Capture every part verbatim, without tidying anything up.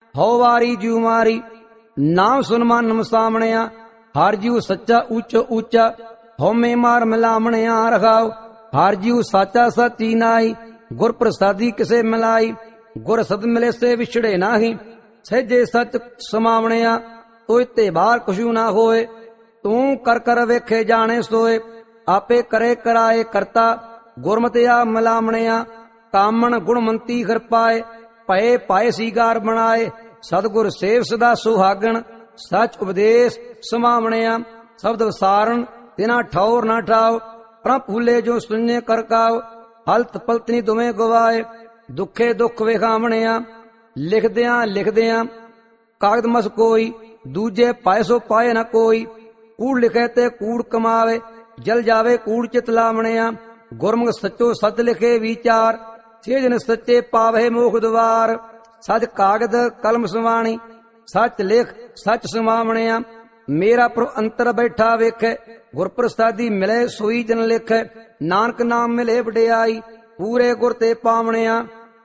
ਹਉ ਵਾਰੀ ਜੂ ਮਾਰੀ। ਨਾਮ ਸੁਨ ਮਨ ਸਾਹਮਣਿਆ, ਹਰ ਜੀਉ ਸੱਚਾ ਉੱਚ ਉੱਚਾ, ਹਉਮੈ ਮਾਰ ਮਿਲਾਮਣਿਆ ਰਖਾਉ। ਹਰ ਜੀਉ ਸਾਚਾ ਸਾਚੀ ਨਾਈ, ਗੁਰ ਪ੍ਰਸਾਦੀ ਕਿਸੇ ਮਿਲਾਈ। ਗੁਰ ਸਦ ਮਿਲੇ ਸੇ ਵਿਛੜੇ ਨਾਹੀ, ਸਹਿਜੇ ਸੱਚ ਸਮਾਵਣਿਆ। ਤੋਇ ਤੇ ਬਾਹਰ ਕੁਛੂ ਨਾ ਹੋਏ, ਤੂੰ ਕਰ ਕਰ ਵੇਖੇ ਜਾਣੇ ਸੋਏ। ਆਪੇ ਕਰੇ ਕਰਾਏ ਕਰਤਾ, ਗੁਰਮਤਿ ਆ ਮਿਲਾਮਣਿਆ। ਕਾਮਣ ਗੁਣਮੰਤੀ ਹਰ ਪਾਏ, ਭਏ ਪਾਏ ਸੀਗਾਰ ਬਣਾਏ। ਸਤਿਗੁਰ ਸੇਵ ਸਦਾ ਸੁਹਾਗਣ, ਸੱਚ ਉਪਦੇਸ਼ ਸਮਾਵਣਿਆ। ਸ਼ਬਦ ਵਿਸਾਰਨ ਤਿਨਾ ਠੌਰ ਨਾ ਠਾਓ, ਪ੍ਰਭ ਭੂਲੇ ਜੋ ਸੁਣੇ ਕਰ ਕਾਓ। ਹਲਤ ਪਲਤਨੀ ਦੁਵੇਂ ਗਵਾਏ, ਦੁੱਖੇ ਦੁੱਖ ਵੇਖਾਵਣਿਆ। ਲਿਖਦਿਆਂ ਲਿਖਦਿਆਂ ਕਾਗਦ ਮਸ ਕੋਈ, ਦੂਜੇ ਪਾਏ ਸੋ ਪਾਏ ਨਾ ਕੋਈ। ਕੂੜ ਲਿਖੇ ਤੇ ਕੂੜ ਕਮਾਵੇ, ਜਲ ਜਾਵੇ ਕੂੜ ਚਿਤ ਲਾਵਣਿਆ। ਗੁਰਮੁਖ ਸੱਚੋ ਸੱਚ ਲਿਖੇ ਵਿਚਾਰ, ਸੇ ਜਨ ਸੱਚੇ ਪਾਵੇ ਮੋਖ ਦੁਆਰ। ਸੱਚ ਕਾਗਦ ਕਲਮ ਸਵਾਣੀ, ਸੱਚ ਲਿਖ ਸੱਚ ਸਮਾਵਣਿਆ। ਮੇਰਾ ਪ੍ਰਭ ਅੰਤਰ ਬੈਠਾ ਵੇਖੈ, ਗੁਰ ਪ੍ਰਸਾਦੀ ਮਿਲੇ ਸੋਈ ਜਨ ਲਿਖੈ। ਨਾਨਕ ਨਾਮ ਮਿਲੇ ਵਡਿਆਈ, ਪੂਰੇ ਗੁਰ ਤੇ ਪਾਵਣਿਆ।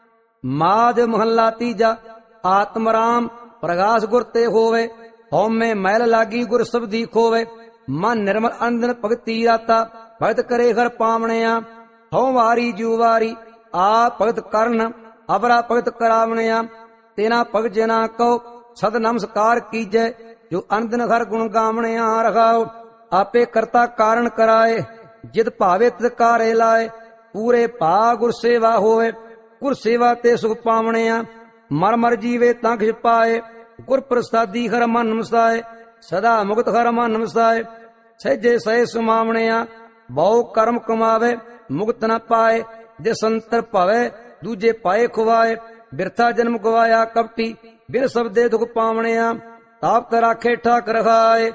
ਮਾਝ ਮਹੱਲਾ ਤੀਜਾ। ਆਤਮ ਰਾਮ ਪ੍ਰਗਾਸ ਗੁਰ ਤੇ ਹੋਵੇ, ਹਉਮੈ ਮੈਲ ਲਾਗੀ ਗੁਰ ਸਬਦੀ ਖੋਵੇ। ਮਨ ਨਿਰਮਲ ਅੰਦਨ ਭਗਤੀ ਰਾਤਾ, ਭਗਤ ਕਰੇ ਹਰ ਪਾਵਣਿਆ। ਹਉ ਵਾਰੀ ਜੂ ਵਾਰੀ, ਆ ਭਗਤ ਕਰਨ ਅਬਰਾ ਭਗਤ ਕਰਾਵਣਿਆ। ਤੇਨਾ ਭਗਤ ਜਨਾ ਕਉ ਸਦ ਨਮਸਕਾਰ ਕੀਜੈ, ਜੋ ਅਨੰਦਨ ਹਰ ਗੁਣ ਗਾਵਣਿਆ ਰਖਾਉ। ਆਪੇ ਕਰਤਾ ਕਾਰਨ ਕਰਾਏ, ਜਿਤ ਭਾਵੇ ਤਿਤ ਕਾਰੇ ਲਾਏ। ਪੂਰੇ ਭਾ ਗੁਰ ਸੇਵਾ ਹੋਵੇ, ਗੁਰ ਸੇਵਾ ਤੇ ਸੁਖ ਪਾਵਣਿਆ। ਮਰ ਮਰ ਜੀਵੇ ਤਾਂ ਕਿਛ ਪਾਏ, ਗੁਰ ਪ੍ਰਸਾਦੀ ਹਰ ਮਨ ਮਸਾਏ। ਸਦਾ ਮੁਕਤ ਹਰ ਮਨ ਮਸਾਏ, ਸਹਿਜੇ ਸਹਿ ਸਮਾਵਣਿਆ। ਬਹੁ ਕਰਮ ਕਮਾਵੇ ਮੁਕਤ ਨ ਪਾਏ, ਜੇ ਸੰਤਰ ਭਵੇ ਦੂਜੇ ਪਾਏ ਖੁਆਏ। ਬਿਰਥਾ ਜਨਮ ਗਵਾਇਆ ਕਪਟੀ, ਬਿਨ ਸਬਦੇ ਦੁਖ ਪਾਵਣਿਆ। ਤਾਪ ਰਾਖੇ ਠਾਕ ਰਖਾਏ,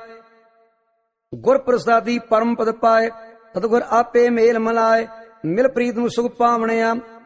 ਗੁਰ ਪ੍ਰਸਾਦੀ ਪਰਮ ਪਦ ਪਾਏ। ਸਤਿਗੁਰ ਆਪੇ ਮੇਲ ਮਲਾਏ, ਮਿਲ ਪ੍ਰੀਤ ਨੂੰ ਸੁਖ ਪਾਵਣਿਆ।